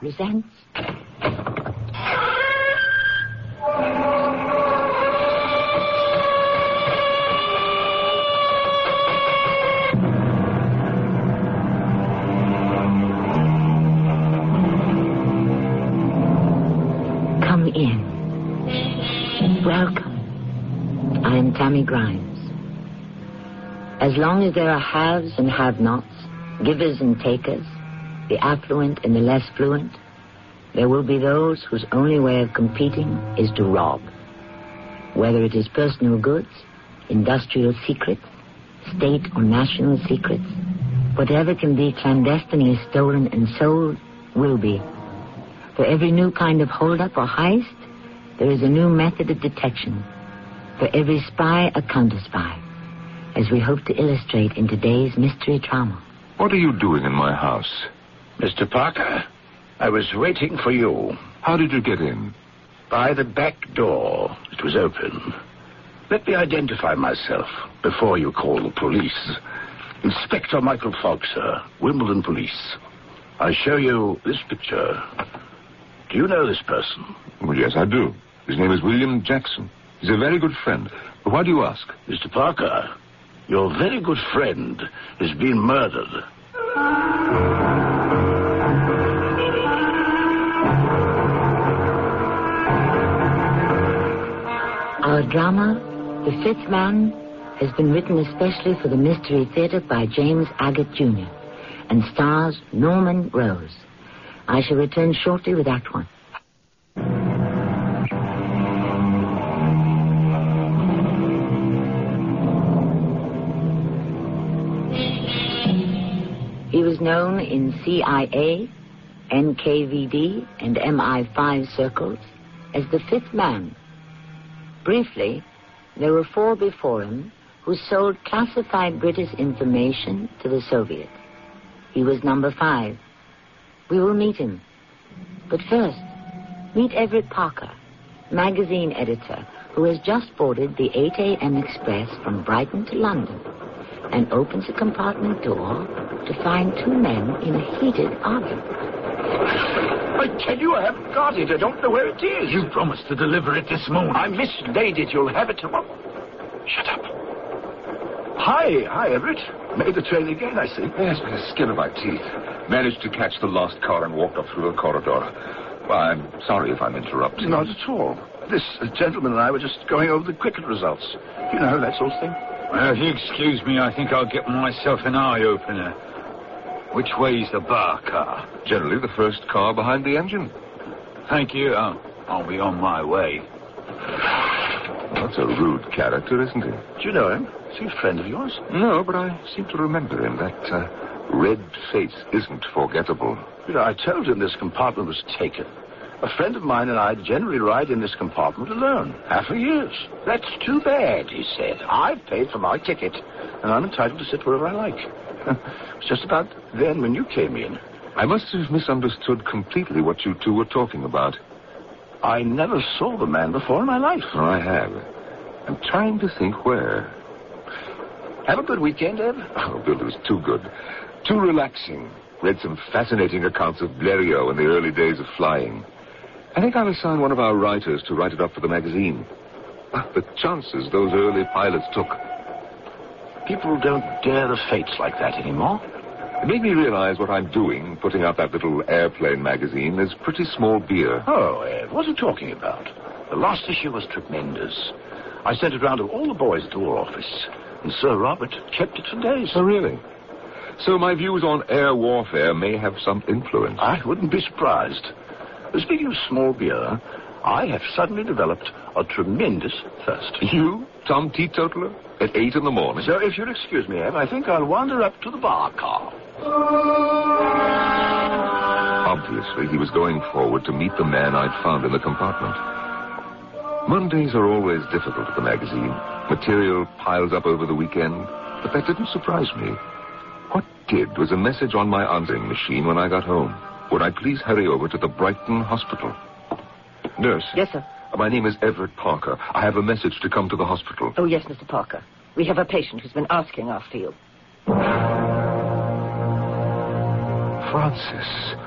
presents... Come in. Welcome. I am Tammy Grimes. As long as there are haves and have-nots, givers and takers, the affluent and the less fluent, there will be those whose only way of competing is to rob. Whether it is personal goods, industrial secrets, state or national secrets, whatever can be clandestinely stolen and sold will be. For every new kind of hold-up or heist, there is a new method of detection. For every spy, a counter-spy, as we hope to illustrate in today's mystery drama. What are you doing in my house? Mr. Parker, I was waiting for you. How did you get in? By the back door. It was open. Let me identify myself before you call the police. Inspector Michael Fogg, sir, Wimbledon Police. I show you this picture. Do you know this person? Well, yes, I do. His name is William Jackson. He's a very good friend. But why do you ask? Mr. Parker, your very good friend has been murdered. Our drama, The Fifth Man, has been written especially for the Mystery Theater by James Agate Jr. and stars Norman Rose. I shall return shortly with Act One. He was known in CIA, NKVD, and MI5 circles as the Fifth Man. Briefly, there were four before him who sold classified British information to the Soviets. He was number 5. We will meet him. But first, meet Everett Parker, magazine editor, who has just boarded the 8 a.m. express from Brighton to London and opens a compartment door to find two men in a heated argument. I tell you, I haven't got it. I don't know where it is. You promised to deliver it this morning. I mislaid it. You'll have it tomorrow. Shut up. Hi, Everett. Made the train again, I see. Yes, by the skin of my teeth. Managed to catch the lost car and walked up through the corridor. Well, I'm sorry if I'm interrupting. Not at all. This gentleman and I were just going over the cricket results. You know, that sort of thing. Well, if you excuse me, I think I'll get myself an eye-opener. Which way's the bar car? Generally the first car behind the engine. Thank you. I'll be on my way. That's a rude character, isn't he? Do you know him? Is he a friend of yours? No, but I seem to remember him. That red face isn't forgettable. You know, I told him this compartment was taken. A friend of mine and I generally ride in this compartment alone. Half a year. That's too bad, he said. I've paid for my ticket, and I'm entitled to sit wherever I like. It was just about then when you came in. I must have misunderstood completely what you two were talking about. I never saw the man before in my life. Oh, I have. I'm trying to think where. Have a good weekend, Eb. Oh, Bill, it was too good. Too relaxing. Read some fascinating accounts of Blériot in the early days of flying. I think I'll assign one of our writers to write it up for the magazine. The chances those early pilots took. People don't dare the fates like that anymore. It made me realize what I'm doing, putting out that little airplane magazine, is pretty small beer. Oh, Ed, what are you talking about? The last issue was tremendous. I sent it round to all the boys at the War Office, and Sir Robert kept it for days. Oh, really? So my views on air warfare may have some influence. I wouldn't be surprised. Speaking of small beer, I have suddenly developed a tremendous thirst. You, Tom Teetotaler, at 8 in the morning? So if you'll excuse me, Eb, I think I'll wander up to the bar car. Obviously, he was going forward to meet the man I'd found in the compartment. Mondays are always difficult at the magazine. Material piles up over the weekend, but that didn't surprise me. What did was a message on my answering machine when I got home. Would I please hurry over to the Brighton Hospital? Nurse. Yes, sir. My name is Everett Parker. I have a message to come to the hospital. Oh, yes, Mr. Parker. We have a patient who's been asking after you. Francis.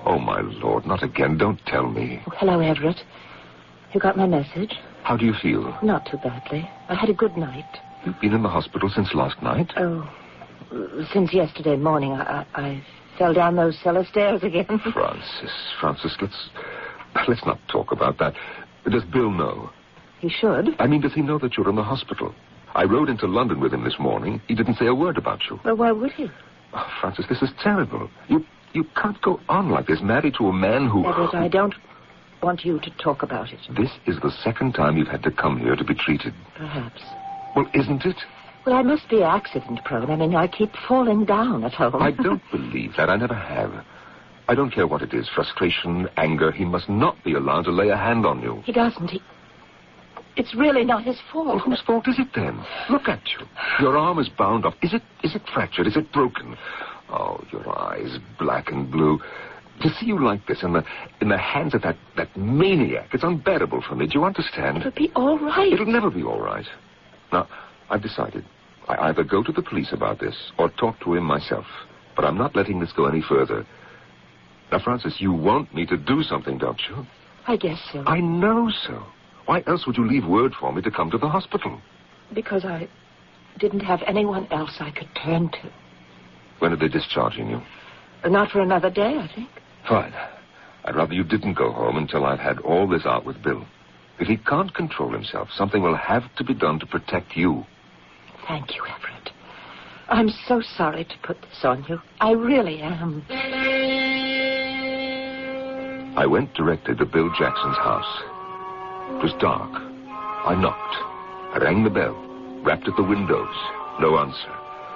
Oh, my Lord, not again. Don't tell me. Oh, hello, Everett. You got my message? How do you feel? Not too badly. I had a good night. You've been in the hospital since last night? Oh, since yesterday morning. I fell down those cellar stairs again. Francis, let's not talk about that. Does Bill know? He should. I mean, does he know that you're in the hospital? I rode into London with him this morning. He didn't say a word about you. Well, why would he? Oh, Francis, this is terrible. You can't go on like this, married to a man who... Everett, I don't want you to talk about it. This is the second time you've had to come here to be treated. Perhaps. Well, isn't it? Well, I must be accident-prone. I mean, I keep falling down at home. I don't believe that. I never have. I don't care what it is, frustration, anger. He must not be allowed to lay a hand on you. He doesn't. It's really not his fault. Well, whose fault is it then? Look at you. Your arm is bound up. Is it fractured? Is it broken? Oh, your eyes, black and blue. To see you like this in the hands of that maniac, it's unbearable for me. Do you understand? It'll be all right. It'll never be all right. Now, I've decided. I either go to the police about this or talk to him myself. But I'm not letting this go any further. Now, Francis, you want me to do something, don't you? I guess so. I know so. Why else would you leave word for me to come to the hospital? Because I didn't have anyone else I could turn to. When are they discharging you? Not for another day, I think. Fine. I'd rather you didn't go home until I've had all this out with Bill. If he can't control himself, something will have to be done to protect you. Thank you, Everett. I'm so sorry to put this on you. I really am. I went directly to Bill Jackson's house. It was dark. I knocked. I rang the bell. Rapped at the windows. No answer.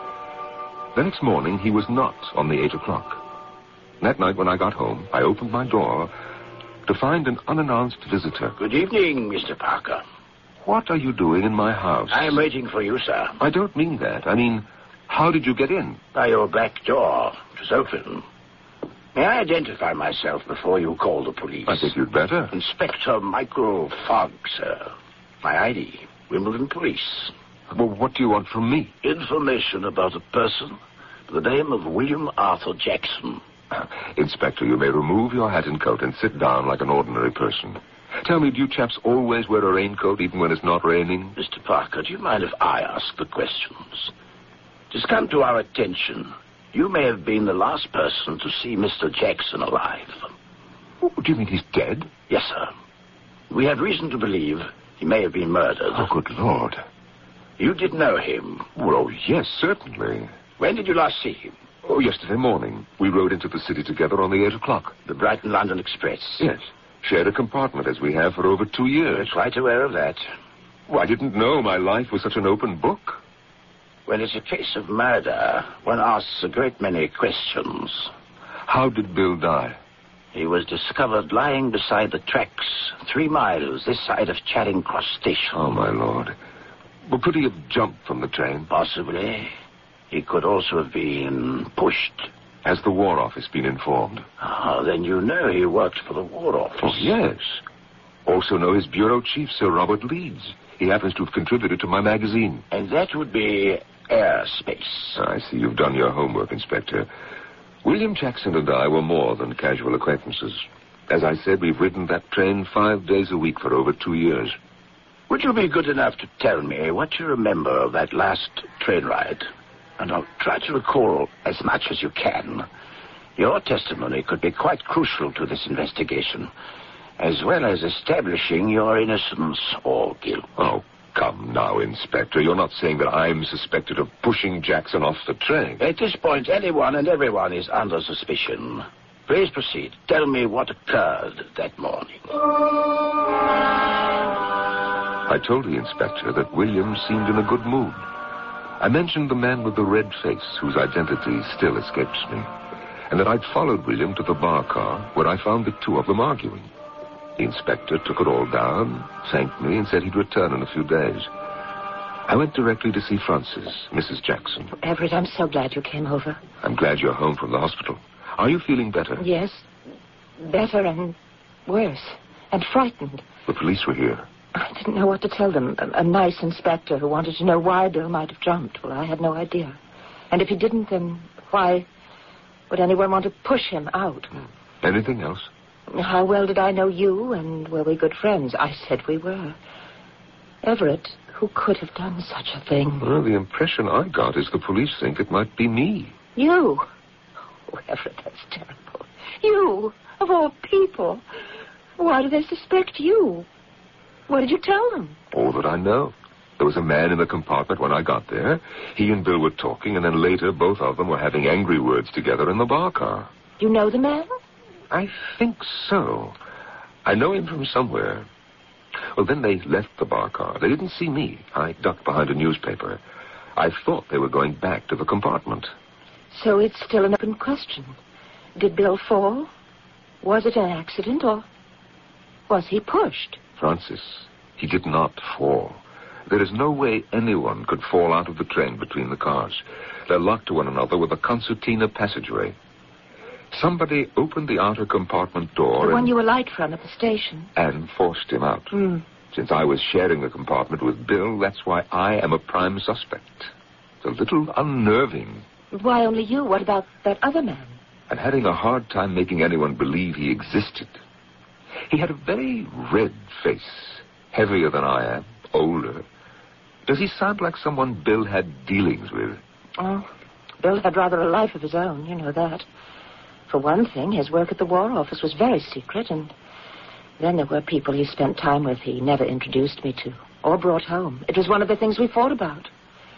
The next morning, he was not on the 8 o'clock. That night when I got home, I opened my door to find an unannounced visitor. Good evening, Mr. Parker. What are you doing in my house? I am waiting for you, sir. I don't mean that. I mean, how did you get in? By your back door. It was open. May I identify myself before you call the police? I think you'd better. Inspector Michael Fogg, sir. My ID, Wimbledon Police. Well, what do you want from me? Information about a person by the name of William Arthur Jackson. Inspector, you may remove your hat and coat and sit down like an ordinary person. Tell me, do you chaps always wear a raincoat even when it's not raining? Mr. Parker, do you mind if I ask the questions? It has come to our attention. You may have been the last person to see Mr. Jackson alive. Oh, do you mean he's dead? Yes, sir. We have reason to believe he may have been murdered. Oh, good Lord. You did know him? Well, yes, certainly. When did you last see him? Oh, yesterday morning. We rode into the city together on the 8 o'clock. The Brighton-London Express? Yes. Shared a compartment as we have for over 2 years. We're quite aware of that. Well, I didn't know my life was such an open book. When it's a case of murder, one asks a great many questions. How did Bill die? He was discovered lying beside the tracks 3 miles this side of Charing Cross Station. Oh, my Lord. Well, could he have jumped from the train? Possibly. He could also have been pushed. Has the War Office been informed? Ah, then you know he worked for the War Office. Oh, yes. Also know his bureau chief, Sir Robert Leeds. He happens to have contributed to my magazine. And that would be Airspace. I see you've done your homework, Inspector. William Jackson and I were more than casual acquaintances. As I said, we've ridden that train 5 days a week for over 2 years. Would you be good enough to tell me what you remember of that last train ride? And I'll try to recall as much as you can. Your testimony could be quite crucial to this investigation, as well as establishing your innocence or guilt. Oh, come now, Inspector. You're not saying that I'm suspected of pushing Jackson off the train. At this point, anyone and everyone is under suspicion. Please proceed. Tell me what occurred that morning. I told the Inspector that William seemed in a good mood. I mentioned the man with the red face, whose identity still escapes me, and that I'd followed William to the bar car, where I found the 2 of them arguing. The Inspector took it all down, thanked me, and said he'd return in a few days. I went directly to see Frances, Mrs. Jackson. Everett, I'm so glad you came over. I'm glad you're home from the hospital. Are you feeling better? Yes. Better and worse. And frightened. The police were here. I didn't know what to tell them. A nice inspector who wanted to know why Bill might have jumped. Well, I had no idea. And if he didn't, then why would anyone want to push him out? Anything else? How well did I know you, and were we good friends? I said we were. Everett, who could have done such a thing? Well, the impression I got is the police think it might be me. You? Oh, Everett, that's terrible. You, of all people. Why do they suspect you? What did you tell them? All that I know. There was a man in the compartment when I got there. He and Bill were talking, and then later both of them were having angry words together in the bar car. You know the man? I think so. I know him from somewhere. Well, then they left the bar car. They didn't see me. I ducked behind a newspaper. I thought they were going back to the compartment. So it's still an open question. Did Bill fall? Was it an accident, or was he pushed? Francis, he did not fall. There is no way anyone could fall out of the train between the cars. They're locked to one another with a concertina passageway. Somebody opened the outer compartment door. The one you alight from at the station. And forced him out. Since I was sharing the compartment with Bill, that's why I am a prime suspect. It's a little unnerving. Why only you? What about that other man? I'm having a hard time making anyone believe he existed. He had a very red face, heavier than I am, older. Does he sound like someone Bill had dealings with? Oh, Bill had rather a life of his own, you know that. For one thing, his work at the War Office was very secret, and then there were people he spent time with he never introduced me to, or brought home. It was one of the things we fought about.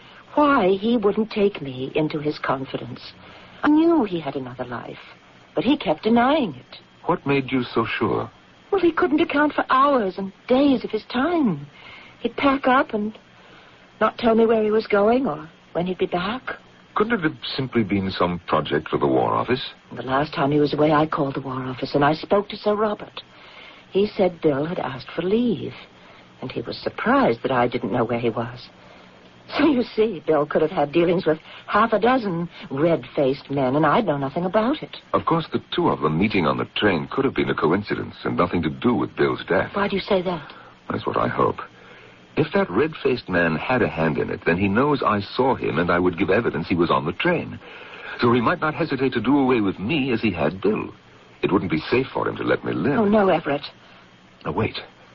Why he wouldn't take me into his confidence. I knew he had another life, but he kept denying it. What made you so sure? Well, he couldn't account for hours and days of his time. He'd pack up and not tell me where he was going or when he'd be back. Couldn't it have simply been some project for the War Office? The last time he was away, I called the War Office, and I spoke to Sir Robert. He said Bill had asked for leave, and he was surprised that I didn't know where he was. So you see, Bill could have had dealings with half a dozen red-faced men, and I'd know nothing about it. Of course, the two of them meeting on the train could have been a coincidence and nothing to do with Bill's death. Why do you say that? That's what I hope. If that red-faced man had a hand in it, then he knows I saw him and I would give evidence he was on the train. So he might not hesitate to do away with me as he had Bill. It wouldn't be safe for him to let me live. Oh, no, Everett. Now, wait.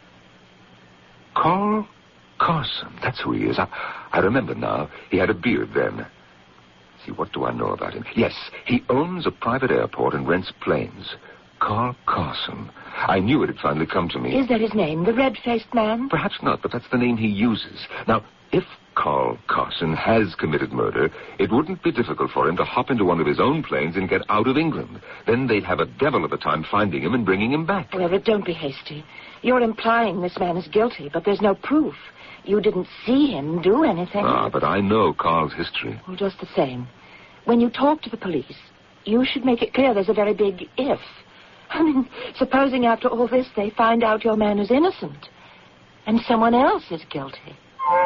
Carl Carson, that's who he is. I remember now. He had a beard then. See, what do I know about him? Yes, he owns a private airport and rents planes. Carl Carson. I knew it had finally come to me. Is that his name, the red-faced man? Perhaps not, but that's the name he uses. Now, if Carl Carson has committed murder, it wouldn't be difficult for him to hop into one of his own planes and get out of England. Then they'd have a devil of a time finding him and bringing him back. Oh, Everett, don't be hasty. You're implying this man is guilty, but there's no proof. You didn't see him do anything. Ah, but I know Carl's history. Well, just the same. When you talk to the police, you should make it clear there's a very big if. I mean, supposing after all this they find out your man is innocent and someone else is guilty.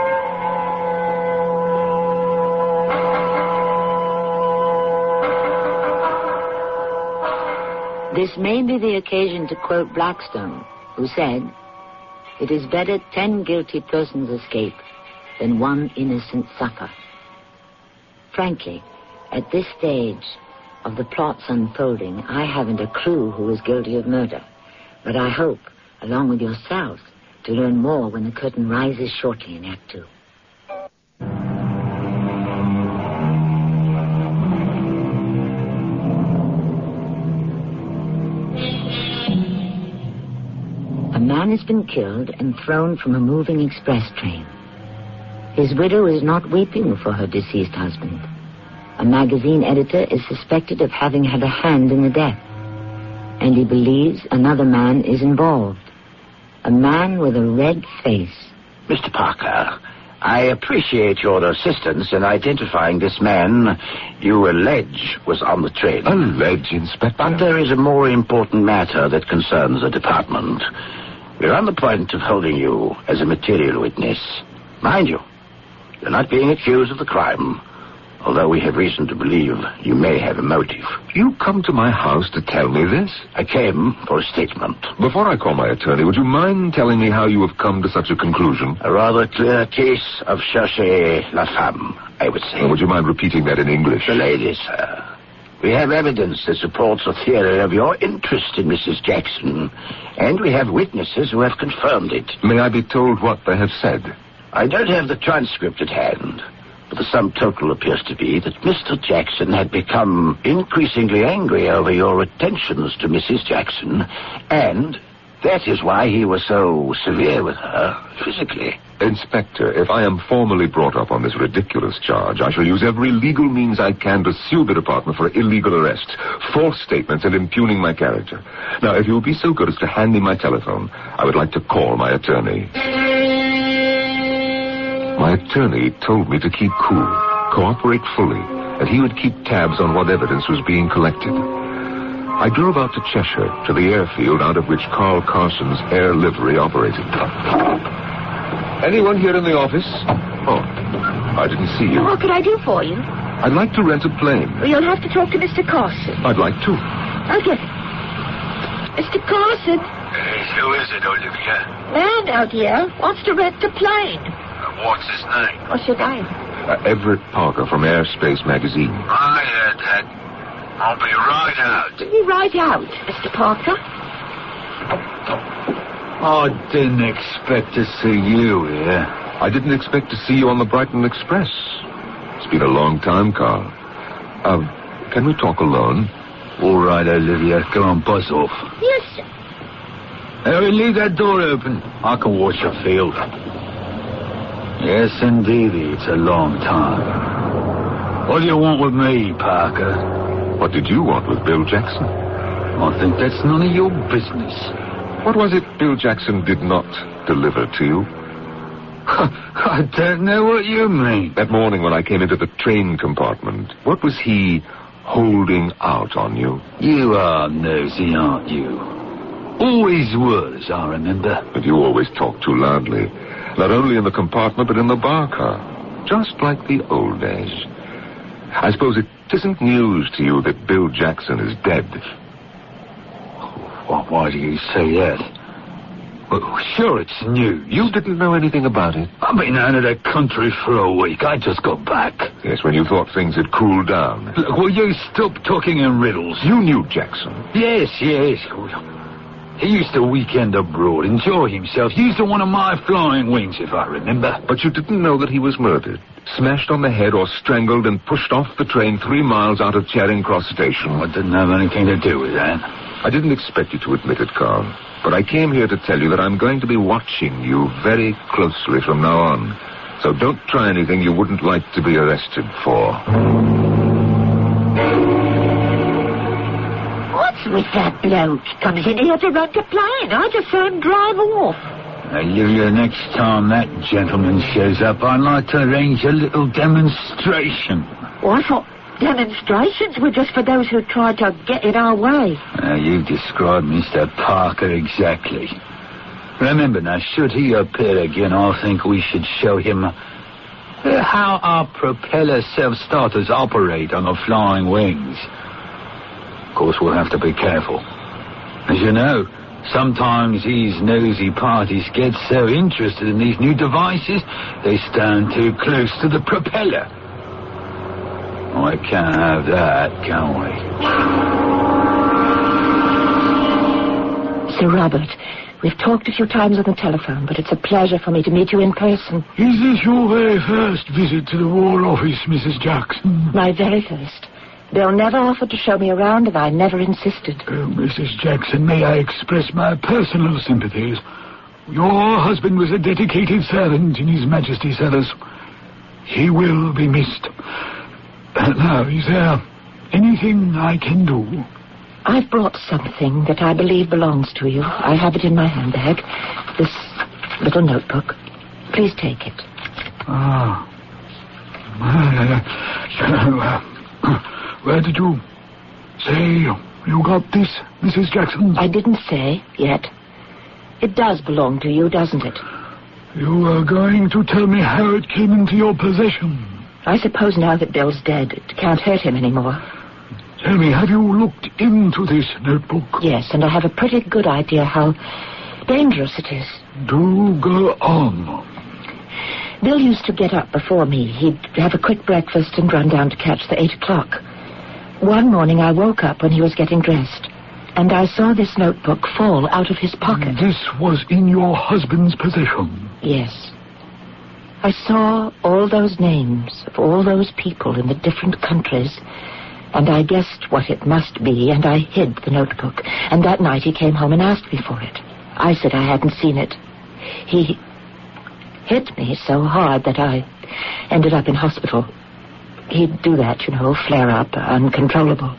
This may be the occasion to quote Blackstone, who said, "It is better 10 guilty persons escape than 1 innocent suffer." Frankly, at this stage of the plot's unfolding, I haven't a clue who is guilty of murder. But I hope, along with yourself, to learn more when the curtain rises shortly in Act 2. A man has been killed and thrown from a moving express train. His widow is not weeping for her deceased husband. A magazine editor is suspected of having had a hand in the death, and he believes another man is involved. A man with a red face. Mr. Parker, I appreciate your assistance in identifying this man you allege was on the train. Allege, Inspector? But there is a more important matter that concerns the department. We're on the point of holding you as a material witness. Mind you, you're not being accused of the crime, although we have reason to believe you may have a motive. You come to my house to tell me this? I came for a statement. Before I call my attorney, would you mind telling me how you have come to such a conclusion? A rather clear case of chercher la femme, I would say. Would you mind repeating that in English? The lady, sir. We have evidence that supports a theory of your interest in Mrs. Jackson, and we have witnesses who have confirmed it. May I be told what they have said? I don't have the transcript at hand, but the sum total appears to be that Mr. Jackson had become increasingly angry over your attentions to Mrs. Jackson, and that is why he was so severe with her physically. Inspector, if I am formally brought up on this ridiculous charge, I shall use every legal means I can to sue the department for illegal arrest, false statements, and impugning my character. Now, if you'll be so good as to hand me my telephone, I would like to call my attorney. My attorney told me to keep cool, cooperate fully, and he would keep tabs on what evidence was being collected. I drove out to Cheshire, to the airfield out of which Carl Carson's air livery operated. Anyone here in the office? Oh, I didn't see you. What could I do for you? I'd like to rent a plane. Well, you'll have to talk to Mr. Carson. I'd like to. I'll get it. Mr. Carson. Who is it, Olivia? Man out here wants to rent a plane. What's his name? What's your name? Everett Parker from Airspace Magazine. I heard that. I'll be right out. Will you ride out, Mr. Parker? I didn't expect to see you here. I didn't expect to see you on the Brighton Express. It's been a long time, Carl. Can we talk alone? All right, Olivia, go on, buzz off. Yes, sir. Harry, leave that door open. I can watch the field. Yes, indeed, it's a long time. What do you want with me, Parker? What did you want with Bill Jackson? I think that's none of your business. What was it Bill Jackson did not deliver to you? I don't know what you mean. That morning when I came into the train compartment, what was he holding out on you? You are nosy, aren't you? Always was, I remember. But you always talk too loudly. Not only in the compartment, but in the bar car. Just like the old days. I suppose it isn't news to you that Bill Jackson is dead. Why do you say that? Well, sure, it's new. You didn't know anything about it? I've been out of the country for a week. I just got back. Yes, when you thought things had cooled down. Look, will you stop talking in riddles? You knew Jackson. Yes. He used to weekend abroad, enjoy himself. Used to one of my flying wings, if I remember. But you didn't know that he was murdered, smashed on the head or strangled and pushed off the train 3 miles out of Charing Cross Station. I didn't have anything to do with that. I didn't expect you to admit it, Carl. But I came here to tell you that I'm going to be watching you very closely from now on. So don't try anything you wouldn't like to be arrested for. What's with that bloke? Comes in here to rent a plane. I just saw him drive off. Olivia, next time that gentleman shows up, I'd like to arrange a little demonstration. Oh, I thought demonstrations were just for those who tried to get in our way. You described Mr. Parker exactly. Remember now, should he appear again, I think we should show him how our propeller self-starters operate on the flying wings. Of course, we'll have to be careful. As you know, sometimes these nosy parties get so interested in these new devices, they stand too close to the propeller. We can't have that, can we? Sir Robert, we've talked a few times on the telephone, but it's a pleasure for me to meet you in person. Is this your very first visit to the War Office, Mrs. Jackson? My very first. Bill never offered to show me around, and I never insisted. Mrs. Jackson, may I express my personal sympathies? Your husband was a dedicated servant in His Majesty's service. He will be missed. Now, is there anything I can do? I've brought something that I believe belongs to you. I have it in my handbag. This little notebook. Please take it. Where did you say you got this, Mrs. Jackson? I didn't say yet. It does belong to you, doesn't it? You are going to tell me how it came into your possession. I suppose now that Bill's dead, it can't hurt him anymore. Tell me, have you looked into this notebook? Yes, and I have a pretty good idea how dangerous it is. Do go on. Bill used to get up before me. He'd have a quick breakfast and run down to catch the 8 o'clock. One morning I woke up when he was getting dressed, and I saw this notebook fall out of his pocket. This was in your husband's possession? Yes. I saw all those names of all those people in the different countries, and I guessed what it must be, and I hid the notebook. And that night he came home and asked me for it. I said I hadn't seen it. He hit me so hard that I ended up in hospital. He'd do that, flare up, uncontrollable.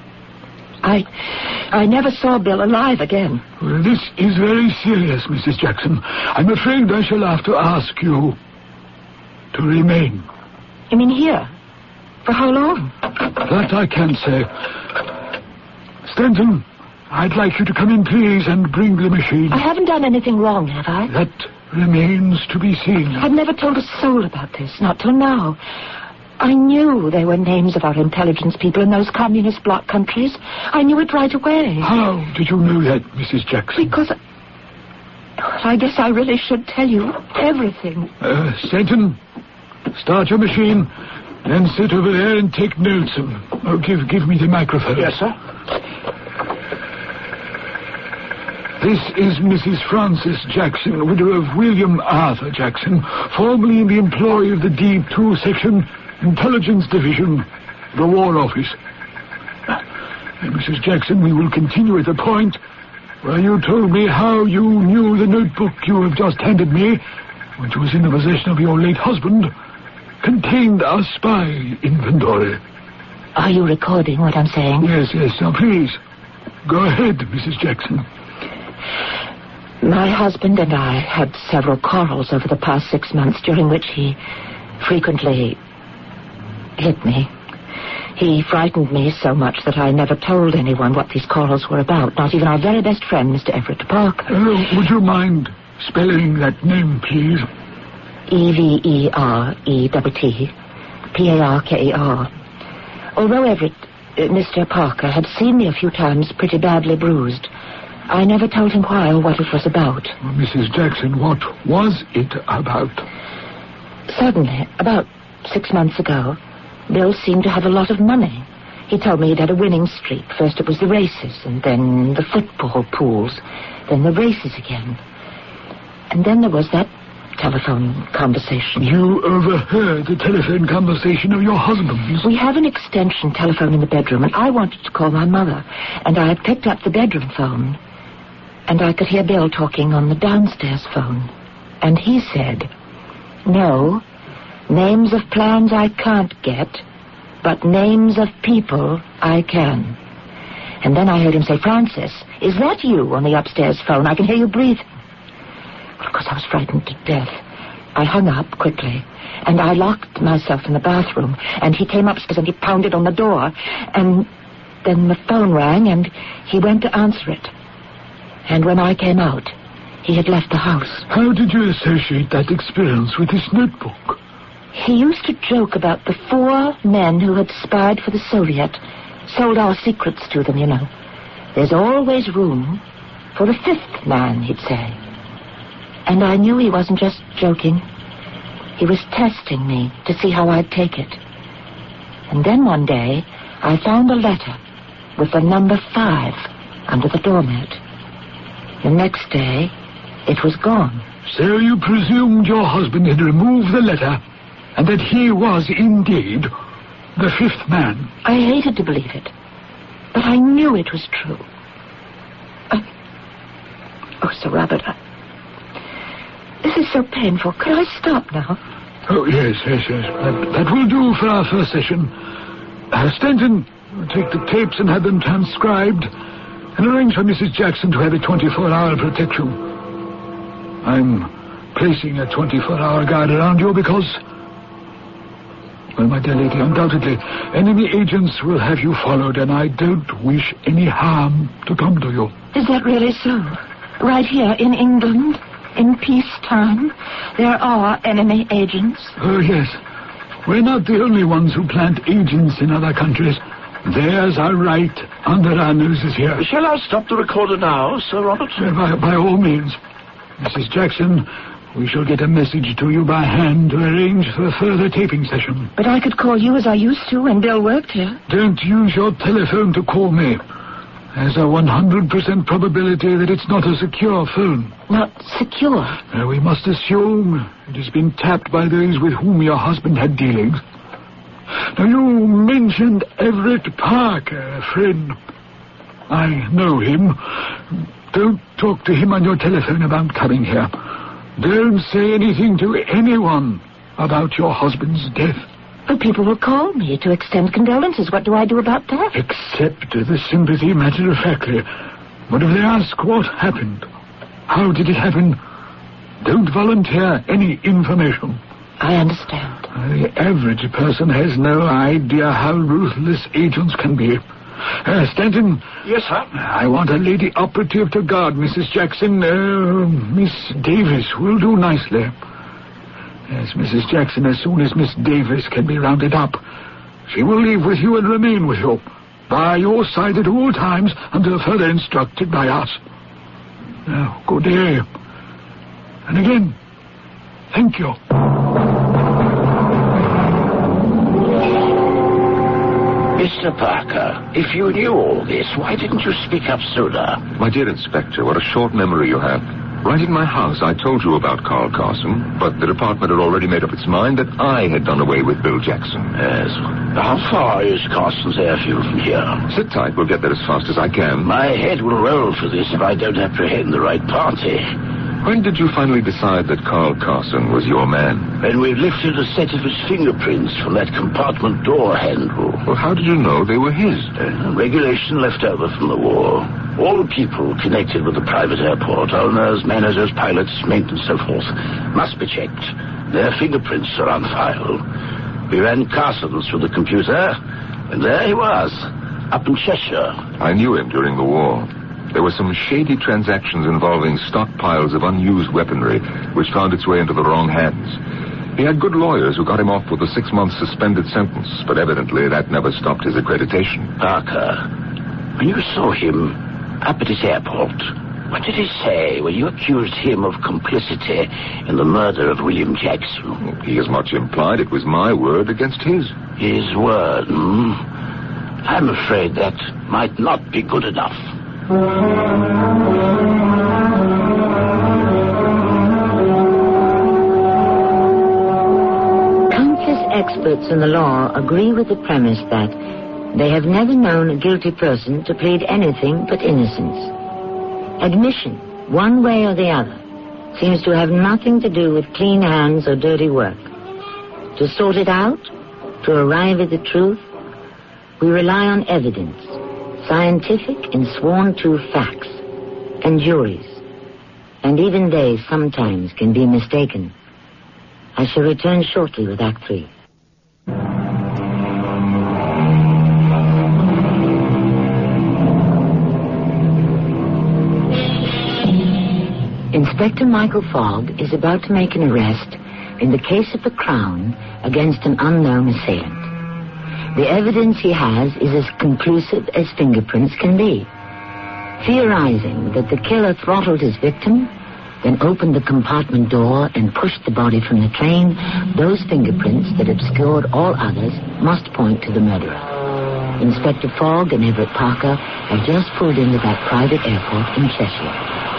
I never saw Bill alive again. Well, this is very serious, Mrs. Jackson. I'm afraid I shall have to ask you to remain. You mean here? For how long? That I can't say. Stanton, I'd like you to come in, please, and bring the machine. I haven't done anything wrong, have I? That remains to be seen. I've never told a soul about this, not till now. I knew they were names of our intelligence people in those communist bloc countries. I knew it right away. How did you know that, Mrs. Jackson? Because I guess I really should tell you everything. Stanton, start your machine, then sit over there and take notes. Give me the microphone. Yes, sir. This is Mrs. Frances Jackson, widow of William Arthur Jackson, formerly in the employ of the D2 Section Intelligence Division, the War Office. Mrs. Jackson, we will continue at the point where you told me how you knew the notebook you have just handed me, which was in the possession of your late husband, contained a spy inventory. Are you recording what I'm saying? Yes. Now, please, go ahead, Mrs. Jackson. My husband and I had several quarrels over the past 6 months, during which he frequently hit me. He frightened me so much that I never told anyone what these quarrels were about, not even our very best friend, Mr. Everett Parker. Would you mind spelling that name, please? Everett Parker. Although Everett, Mr. Parker, had seen me a few times pretty badly bruised, I never told him why or what it was about. Well, Mrs. Jackson, what was it about? Suddenly, about 6 months ago, Bill seemed to have a lot of money. He told me he'd had a winning streak. First it was the races, and then the football pools, then the races again. And then there was that telephone conversation. You overheard the telephone conversation of your husband's? We have an extension telephone in the bedroom, and I wanted to call my mother. And I had picked up the bedroom phone, and I could hear Bill talking on the downstairs phone. And he said, "No, names of plans I can't get, but names of people I can." And then I heard him say, "Francis, is that you on the upstairs phone? I can hear you breathing." Well, of course, I was frightened to death. I hung up quickly, and I locked myself in the bathroom, and he came upstairs and he pounded on the door, and then the phone rang, and he went to answer it. And when I came out, he had left the house. How did you associate that experience with this notebook? He used to joke about the 4 men who had spied for the Soviet, sold our secrets to them, There's always room for the 5th man, he'd say. And I knew he wasn't just joking. He was testing me to see how I'd take it. And then one day, I found a letter with the number 5 under the doormat. The next day, it was gone. So you presumed your husband had removed the letter, and that he was indeed the 5th man? I hated to believe it, but I knew it was true. Oh, Sir Robert, this is so painful. Could I stop now? Oh, yes. That will do for our first session. Stanton, take the tapes and have them transcribed, and arrange for Mrs. Jackson to have a 24-hour protection. I'm placing a 24-hour guard around you because, well, my dear lady, undoubtedly, enemy agents will have you followed, and I don't wish any harm to come to you. Is that really so? Right here in England, in peacetime, there are enemy agents? Oh, yes. We're not the only ones who plant agents in other countries. Theirs are right under our noses here. Shall I stop the recorder now, Sir Robert? By all means. Mrs. Jackson, We shall get a message to you by hand to arrange for a further taping session. But I could call you as I used to when Bill worked here. Don't use your telephone to call me. There's a 100% probability that it's not a secure phone. Not secure? We must assume it has been tapped by those with whom your husband had dealings. Now, you mentioned Everett Parker, a friend. I know him. Don't talk to him on your telephone about coming here. Don't say anything to anyone about your husband's death. But people will call me to extend condolences. What do I do about that? Accept the sympathy matter-of-factly. But if they ask what happened, how did it happen, don't volunteer any information. I understand. The average person has no idea how ruthless agents can be. Stanton? Yes, sir? I want a lady operative to guard Mrs. Jackson. Miss Davis will do nicely. Yes, Mrs. Jackson, as soon as Miss Davis can be rounded up, she will leave with you and remain with you, by your side at all times until further instructed by us. Now, good day. And again, thank you. Mr. Parker, if you knew all this, why didn't you speak up sooner? My dear Inspector, what a short memory you have. Right in my house, I told you about Carl Carson, but the department had already made up its mind that I had done away with Bill Jackson. Yes. How far is Carson's airfield from here? Sit tight, we'll get there as fast as I can. My head will roll for this if I don't apprehend the right party. When did you finally decide that Carl Carson was your man? When we lifted a set of his fingerprints from that compartment door handle. Well, how did you know they were his? Regulation left over from the war. All the people connected with the private airport, owners, managers, pilots, maintenance, so forth, must be checked. Their fingerprints are on file. We ran Carson's through the computer, and there he was, up in Cheshire. I knew him during the war. There were some shady transactions involving stockpiles of unused weaponry, which found its way into the wrong hands. He had good lawyers who got him off with a 6-month suspended sentence, but evidently that never stopped his accreditation. Parker, when you saw him up at his airport, what did he say when you accused him of complicity in the murder of William Jackson? He as much implied it was my word against his. His word, I'm afraid that might not be good enough. Countless experts in the law agree with the premise that they have never known a guilty person to plead anything but innocence. Admission, one way or the other, seems to have nothing to do with clean hands or dirty work. To sort it out, to arrive at the truth, we rely on evidence, scientific and sworn-to facts, and juries. And even they sometimes can be mistaken. I shall return shortly with Act 3. Inspector Michael Fogg is about to make an arrest in the case of the Crown against an unknown assailant. The evidence he has is as conclusive as fingerprints can be. Theorizing that the killer throttled his victim, then opened the compartment door and pushed the body from the train, those fingerprints that obscured all others must point to the murderer. Inspector Fogg and Everett Parker have just pulled into that private airport in Cheshire.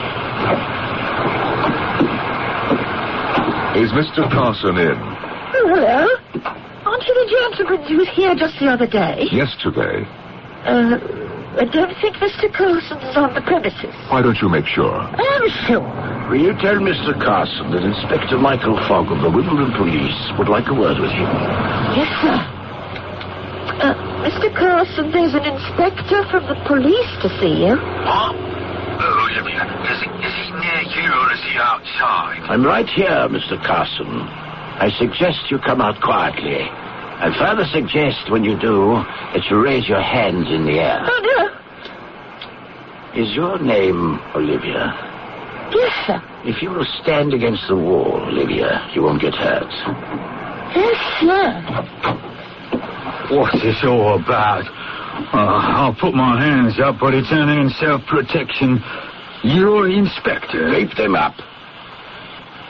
Is Mr. Carson in? Oh, hello. Aren't you the gentleman who was here just the other day? Yesterday. I don't think Mr. Carson's on the premises. Why don't you make sure? I'm sure. Will you tell Mr. Carson that Inspector Michael Fogg of the Wimbledon Police would like a word with him? Yes, sir. Mr. Carson, there's an inspector from the police to see you. What? Olivia, is he near you or is he outside? I'm right here, Mr. Carson. I suggest you come out quietly. I further suggest, when you do, that you raise your hands in the air. Oh, no. Is your name Olivia? Yes, sir. If you will stand against the wall, Olivia, you won't get hurt. Yes, sir. What's this all about? I'll put my hands up, but it's only in self-protection. You're Inspector. Keep them up.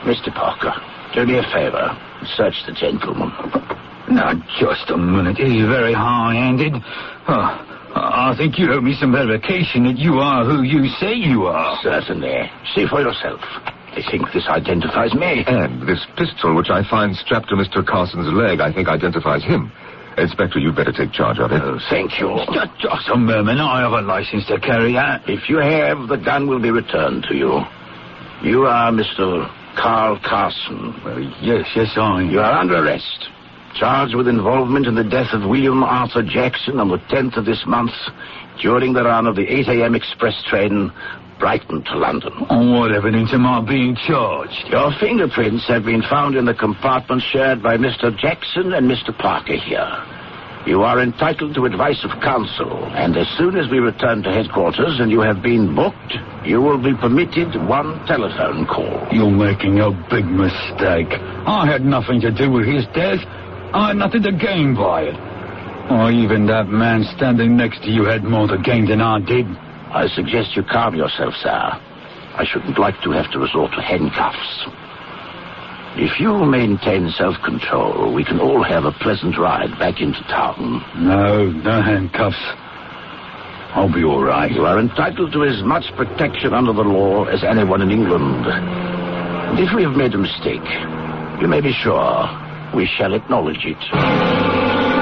Mr. Parker, do me a favor. Search the gentleman. Now, just a minute. It is very high-handed. I think you owe me some verification that you are who you say you are. Certainly. See for yourself. I think this identifies me. And this pistol, which I find strapped to Mr. Carson's leg, I think identifies him. Inspector, you'd better take charge of it. Oh, thank you. Just a moment. I have a license to carry that. If you have, the gun will be returned to you. You are Mr. Carl Carson. Well, yes, I am. You are under arrest. Charged with involvement in the death of William Arthur Jackson on the 10th of this month during the run of the 8 a.m. express train Brighton to London. What evidence am I being charged? Your fingerprints have been found in the compartment shared by Mr. Jackson and Mr. Parker here. You are entitled to advice of counsel, and as soon as we return to headquarters and you have been booked, you will be permitted one telephone call. You're making a big mistake. I had nothing to do with his death. I had nothing to gain by it. Or even that man standing next to you had more to gain than I did. I suggest you calm yourself, sir. I shouldn't like to have to resort to handcuffs. If you maintain self-control, we can all have a pleasant ride back into town. No handcuffs. I'll be all right. You are entitled to as much protection under the law as anyone in England. And if we have made a mistake, you may be sure we shall acknowledge it.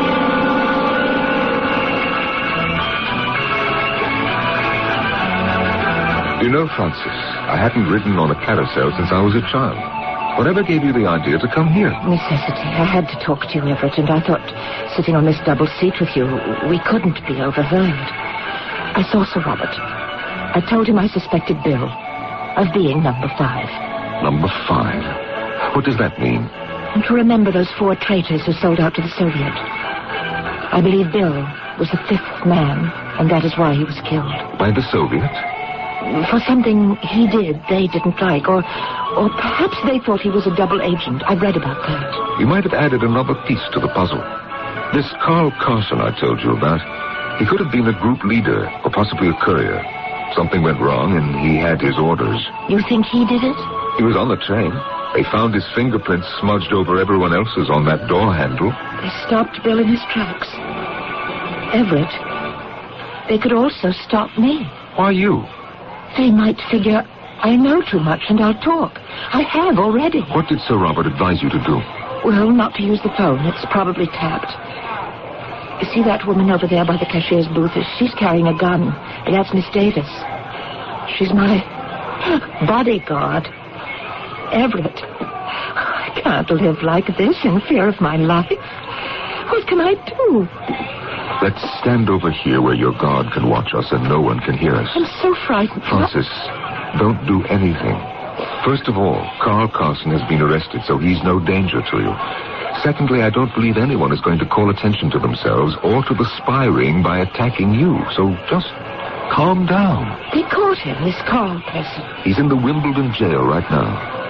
You know, Francis, I hadn't ridden on a carousel since I was a child. Whatever gave you the idea to come here? Necessity. I had to talk to you, Everett, and I thought sitting on this double seat with you, we couldn't be overheard. I saw Sir Robert. I told him I suspected Bill of being number 5. Number 5? What does that mean? And to remember those 4 traitors who sold out to the Soviet. I believe Bill was the 5th man, and that is why he was killed. By the Soviet? For something he did they didn't like, or perhaps they thought he was a double agent. I read about that. You might have added another piece to the puzzle. This Carl Carson I told you about, he could have been a group leader, or possibly a courier. Something went wrong, and he had his orders. You think he did it? He was on the train. They found his fingerprints smudged over everyone else's on that door handle. They stopped Bill in his tracks. Everett, they could also stop me. Why you? They might figure I know too much and I'll talk. I have already. What did Sir Robert advise you to do? Well, not to use the phone. It's probably tapped. You see that woman over there by the cashier's booth? She's carrying a gun. And that's Miss Davis. She's my bodyguard. Everett, I can't live like this in fear of my life. What can I do? Let's stand over here where your guard can watch us and no one can hear us. I'm so frightened. Francis, don't do anything. First of all, Carl Carson has been arrested, so he's no danger to you. Secondly, I don't believe anyone is going to call attention to themselves or to the spy ring by attacking you. So just calm down. They caught him, this Carl person. He's in the Wimbledon jail right now.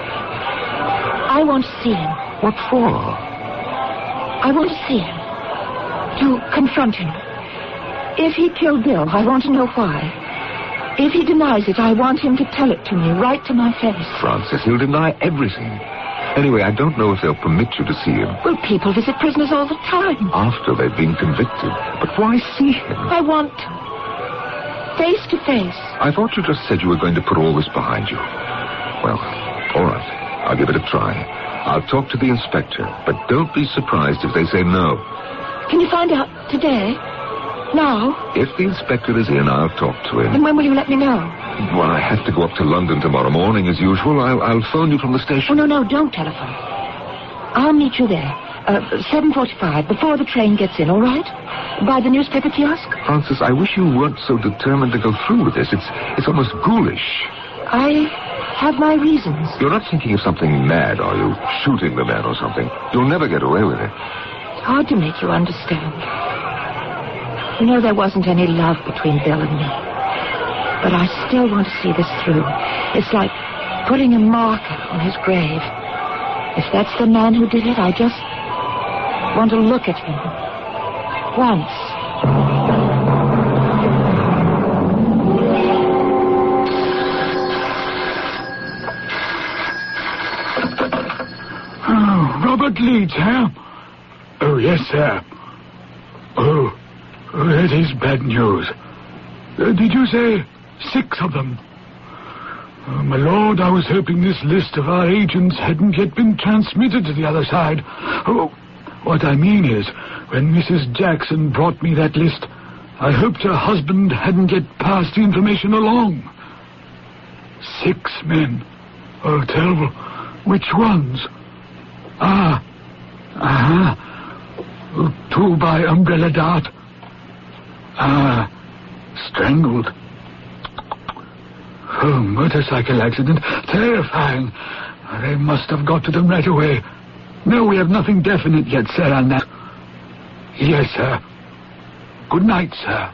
I want to see him. What for? I want to see him. To confront him. If he killed Bill, I want to know why. If he denies it, I want him to tell it to me, right to my face. Francis, he'll deny everything. Anyway, I don't know if they'll permit you to see him. Well, people visit prisoners all the time. After they've been convicted. But why see him? I want to. Face to face. I thought you just said you were going to put all this behind you. Well, all right. I'll give it a try. I'll talk to the inspector, but don't be surprised if they say no. Can you find out today? Now? If the inspector is in, I'll talk to him. And when will you let me know? Well, I have to go up to London tomorrow morning as usual. I'll phone you from the station. Oh, no, don't telephone. I'll meet you there. 7:45, before the train gets in, all right? By the newspaper kiosk? Francis, I wish you weren't so determined to go through with this. It's almost ghoulish. I have my reasons. You're not thinking of something mad, are you? Shooting the man or something. You'll never get away with it. It's hard to make you understand. You know, there wasn't any love between Bill and me. But I still want to see this through. It's like putting a marker on his grave. If that's the man who did it, I just want to look at him. Once. Leeds, huh? Oh, yes, sir. Oh, that is bad news. Did you say 6 of them? My lord, I was hoping this list of our agents hadn't yet been transmitted to the other side. Oh, what I mean is, when Mrs. Jackson brought me that list, I hoped her husband hadn't yet passed the information along. 6 men. Oh, terrible. Which ones? Oh, 2 by umbrella dart. Strangled. Oh, motorcycle accident. Terrifying. They must have got to them right away. No, we have nothing definite yet, sir, on that. Yes, sir. Good night, sir.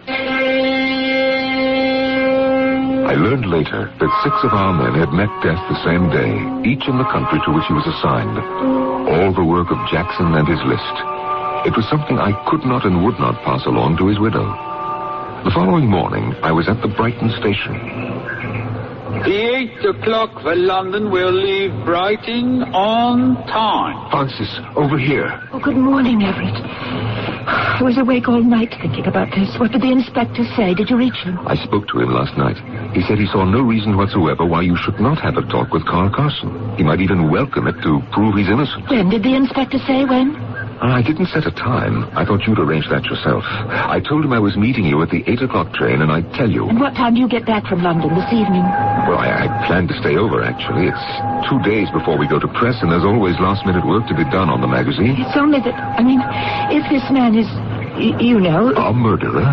I learned later that 6 of our men had met death the same day, each in the country to which he was assigned. All the work of Jackson and his list. It was something I could not and would not pass along to his widow. The following morning, I was at the Brighton station. The 8 o'clock for London will leave Brighton on time. Francis, over here. Oh, good morning, Everett. I was awake all night thinking about this. What did the inspector say? Did you reach him? I spoke to him last night. He said he saw no reason whatsoever why you should not have a talk with Carl Carson. He might even welcome it to prove he's innocent. When did the inspector say when? I didn't set a time. I thought you'd arrange that yourself. I told him I was meeting you at the 8 o'clock train, and I'd tell you. And what time do you get back from London this evening? Well, I planned to stay over, actually. It's 2 days before we go to press, and there's always last-minute work to be done on the magazine. It's only that, if this man is, you know... A murderer?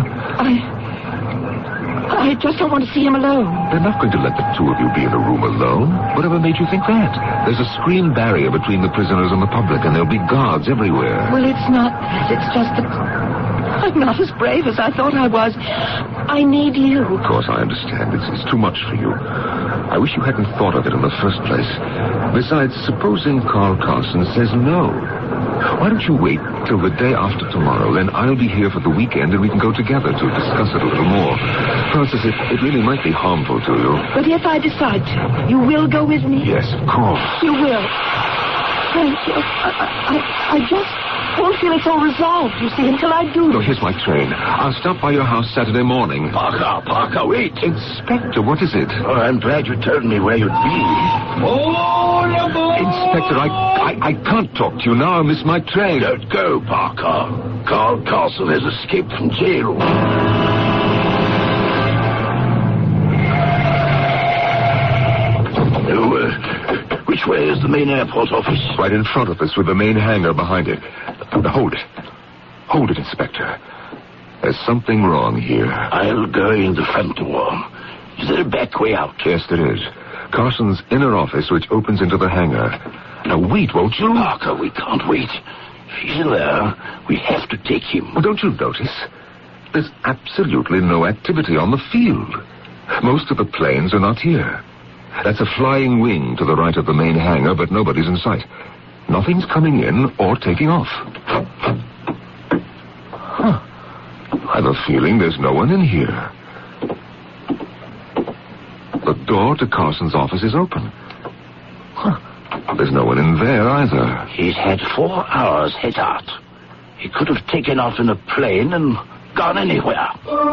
I just don't want to see him alone. They're not going to let the 2 of you be in a room alone. Whatever made you think that? There's a screen barrier between the prisoners and the public, and there'll be guards everywhere. Well, it's not that. It's just that I'm not as brave as I thought I was. I need you. Of course, I understand. It's too much for you. I wish you hadn't thought of it in the first place. Besides, supposing Carl Carson says no. Why don't you wait till the day after tomorrow? Then I'll be here for the weekend and we can go together to discuss it a little more. Francis, it really might be harmful to you. But if I decide to, you will go with me? Yes, of course. You will. Thank you. I just won't feel it's all resolved, you see, until I do. No, here's my train. I'll stop by your house Saturday morning. Parker, wait. Inspector, what is it? Oh, I'm glad you told me where you'd be. Inspector, I can't talk to you now. I'll miss my train. Don't go, Parker. Carl Carson has escaped from jail. Which way is the main airport office? Right in front of us with the main hangar behind it. Hold it. Hold it, Inspector. There's something wrong here. I'll go in the front door. Is there a back way out? Yes, there is. Carson's inner office, which opens into the hangar. Now, wait, won't you? Parker, we can't wait. If he's in there, we have to take him. Well, don't you notice? There's absolutely no activity on the field. Most of the planes are not here. That's a flying wing to the right of the main hangar, but nobody's in sight. Nothing's coming in or taking off. I've a feeling there's no one in here. The door to Carson's office is open. There's no one in there either. He's had 4 hours head out. He could have taken off in a plane and gone anywhere.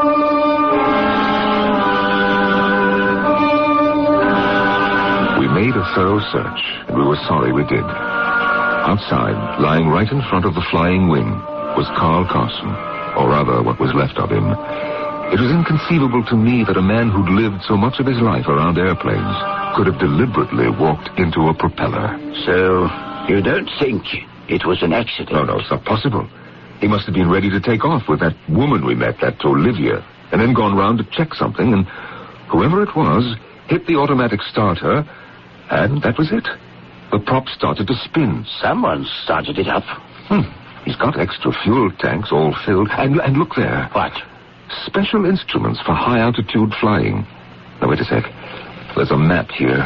We made a thorough search, and we were sorry we did. Outside, lying right in front of the flying wing, was Carl Carson, or rather what was left of him. It was inconceivable to me that a man who'd lived so much of his life around airplanes could have deliberately walked into a propeller. So, you don't think it was an accident? No, it's not possible. He must have been ready to take off with that woman we met, that Olivia, and then gone round to check something, and whoever it was hit the automatic starter, and that was it. The prop started to spin. Someone started it up. He's got extra fuel tanks all filled, and look there. What? Special instruments for high-altitude flying. Now, wait a sec. There's a map here.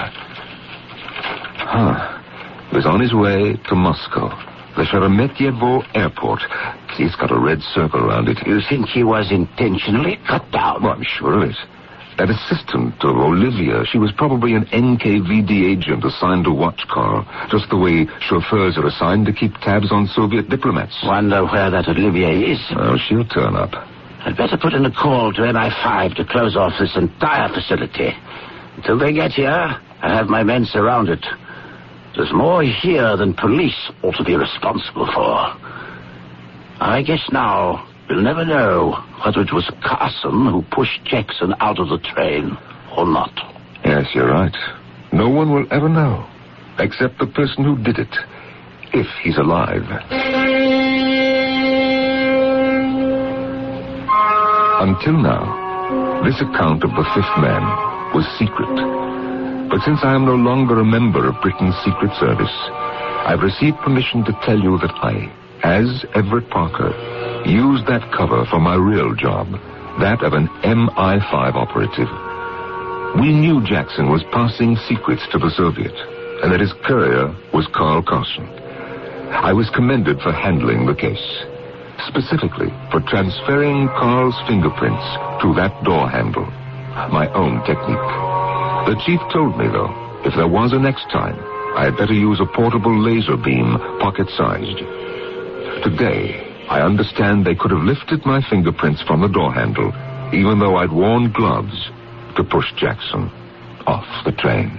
He was on his way to Moscow. The Sheremetyevo Airport. See, it's got a red circle around it. You think he was intentionally cut down? Well, I'm sure of it. That assistant of Olivia, she was probably an NKVD agent assigned to watch Carl, just the way chauffeurs are assigned to keep tabs on Soviet diplomats. Wonder where that Olivia is. Oh, she'll turn up. I'd better put in a call to MI5 to close off this entire facility. Until they get here, I have my men surrounded. There's more here than police ought to be responsible for. I guess now we'll never know whether it was Carson who pushed Jackson out of the train or not. Yes, you're right. No one will ever know, except the person who did it, if he's alive. Until now, this account of the fifth man was secret. But since I am no longer a member of Britain's Secret Service, I've received permission to tell you that I, as Everett Parker, used that cover for my real job, that of an MI5 operative. We knew Jackson was passing secrets to the Soviet, and that his courier was Carl Carson. I was commended for handling the case, specifically for transferring Carl's fingerprints to that door handle, my own technique. The chief told me, though, if there was a next time, I had better use a portable laser beam, pocket-sized. Today, I understand they could have lifted my fingerprints from the door handle, even though I'd worn gloves to push Jackson off the train.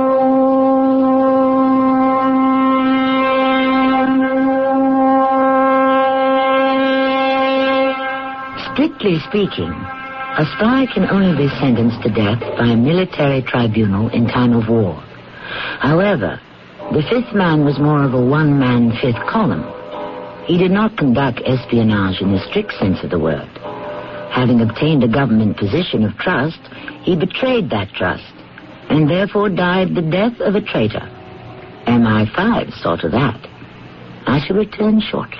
Strictly speaking, a spy can only be sentenced to death by a military tribunal in time of war. However, the fifth man was more of a one-man fifth column. He did not conduct espionage in the strict sense of the word. Having obtained a government position of trust, he betrayed that trust, and therefore died the death of a traitor. MI5 saw to that. I shall return shortly.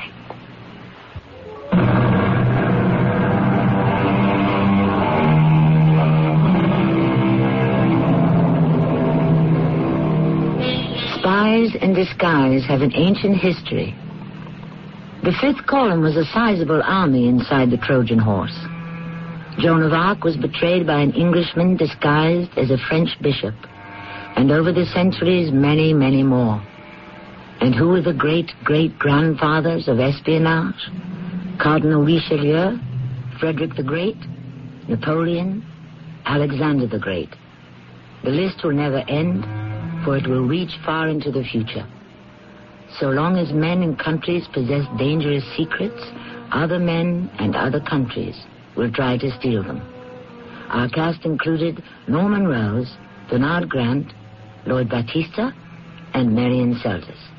Spies and disguise have an ancient history. The fifth column was a sizable army inside the Trojan horse. Joan of Arc was betrayed by an Englishman disguised as a French bishop, and over the centuries, many, many more. And who were the great-great-grandfathers of espionage? Cardinal Richelieu, Frederick the Great, Napoleon, Alexander the Great. The list will never end, for it will reach far into the future. So long as men and countries possess dangerous secrets, other men and other countries will try to steal them. Our cast included Norman Rose, Bernard Grant, Lloyd Battista, and Marion Seldes.